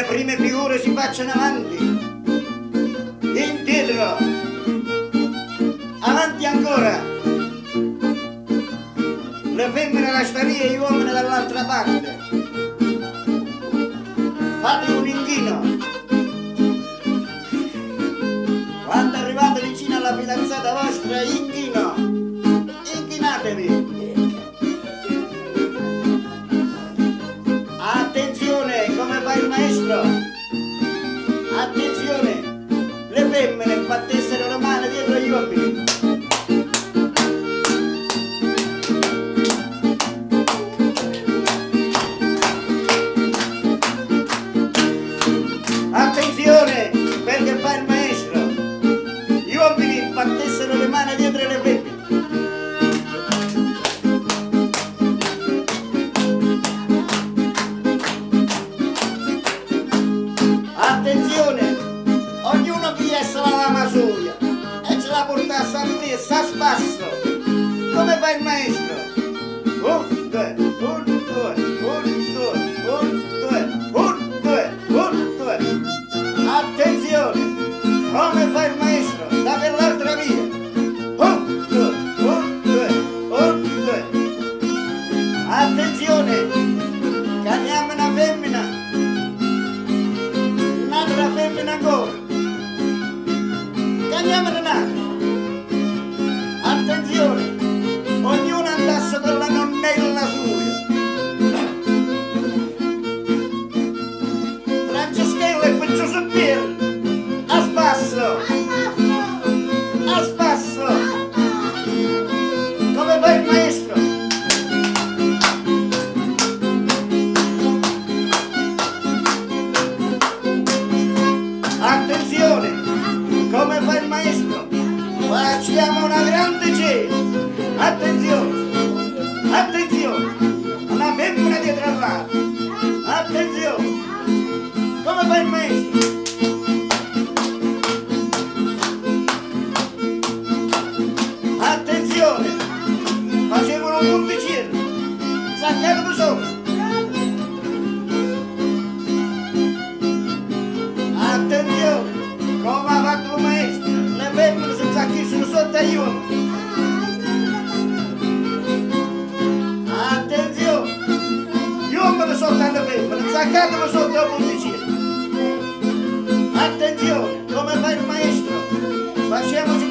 prime figure si facciano avanti, indietro, avanti ancora. Le femmine alla staria e gli uomini dall'altra parte. Fate un inchino. Quando arrivate vicino alla fidanzata vostra, inchino. Inchinatevi. Attenzione, come fa il maestro. Attenzione, le femmine battessero le mani dietro agli uomini. Attenzione, perché fa il maestro. Gli uomini battessero le mani dietro le femmine. Attenzione, ognuno pigliasse la lama sua e ce la portasse a presa a spasso. Come fa il maestro? Un, due, un, due, un, due, un, due, un, due, un, due. Attenzione, come fa il maestro? Da per l'altra via. Un, due, un, due, un, due. Attenzione, caniamo una femmina. Un'altra femmina ancora. Caniamone un'altra. Attenzione, ognuno andasse con la nonnella sua. Franceschello e Piccio su piede. A spasso. A spasso. Come fa il maestro? Attenzione, come fa il maestro? Facciamo una grande cena. Attenzione, attenzione, una femmina dietro all'altra. Attenzione, come fa il maestro? Attenzione, facevano un punticino, saccavano sopra. Attenzione, come ha fatto il maestro, le femmine si zacchissero sotto agli uomini. Attenzione, gli uomini sotto alle femmine, zaccatelo sotto al punticino. Attenzione, come fa il maestro, facciamoci